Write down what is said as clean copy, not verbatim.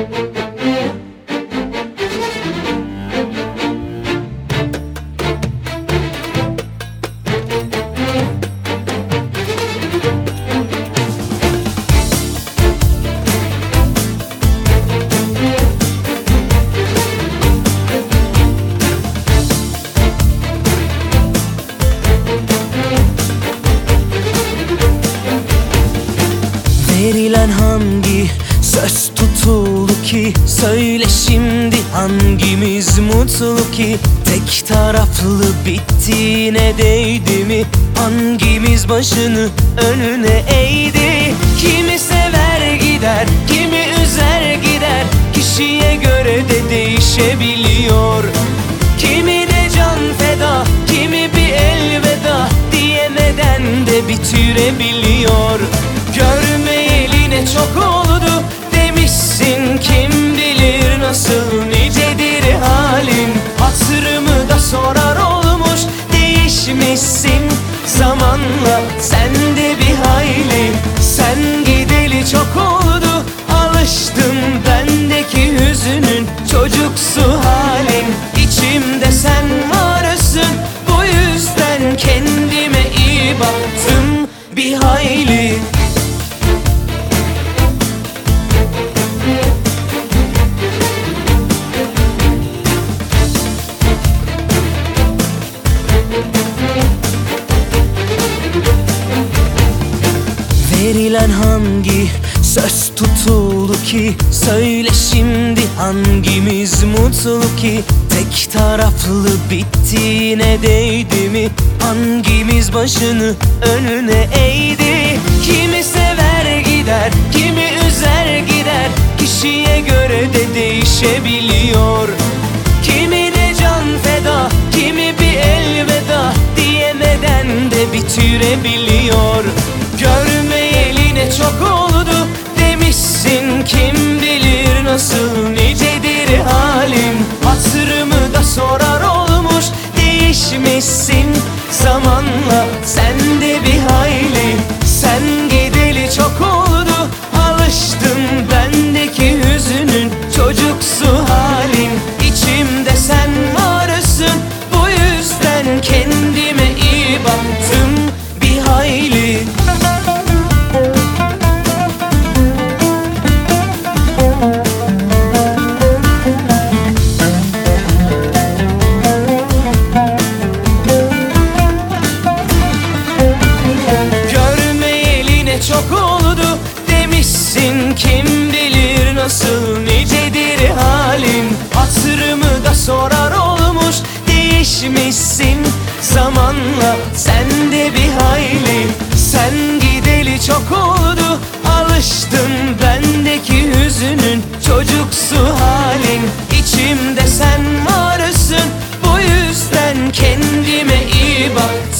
Verilen hangi söz tutuldu ki? Söyle şimdi hangimiz mutlu ki? Tek taraflı bittiğine değdi mi? Hangimiz başını önüne eğdi? Kimi sever gider, kimi üzer gider. Kişiye göre de değişebiliyor. Kimi de can feda, kimi bir elveda diyemeden de bitirebiliyor. Görmeyeli ne çok oldu demişsin, kim bilir nasıl nicedir halin. Hatırımı da sorar olmuş, değişmişsin zamanla sen de bir hayli. Sen gideli çok oldu, alıştım bendeki hüzünün çocuksu halin. İçimde sen varsın, bu yüzden kendime iyi baktım bir hayli. Verilen hangi söz tutuldu ki? Söyle şimdi hangimiz mutlu ki? Tek taraflı bittiğine değdi mi? Hangimiz başını önüne eğdi? Kimi sever gider, kimi üzer gider. Kişiye göre de değişebiliyor. Kimi de can feda, kimi bir elveda diyemeden de bitirebiliyor. Görmeyeli ne çok oldu demişsin, kim bilir nasıl nicedir halin. Hatırımı da sorar olmuş, değişmişsin zamanla sen de bir hayli. Sen gideli çok oldu, alıştım bendeki hüzünün çocuksu halin. İçimde sen varsın, bu yüzden kendime iyi baktım bir hayli. Çok oldu demişsin, kim bilir nasıl nicedir halin. Hatırımı da sorar olmuş, değişmişsin zamanla sen de bir hayli. Sen gideli çok oldu, alıştım bendeki hüzünün çocuksu halin. İçimde sen varsın, bu yüzden kendime iyi baktım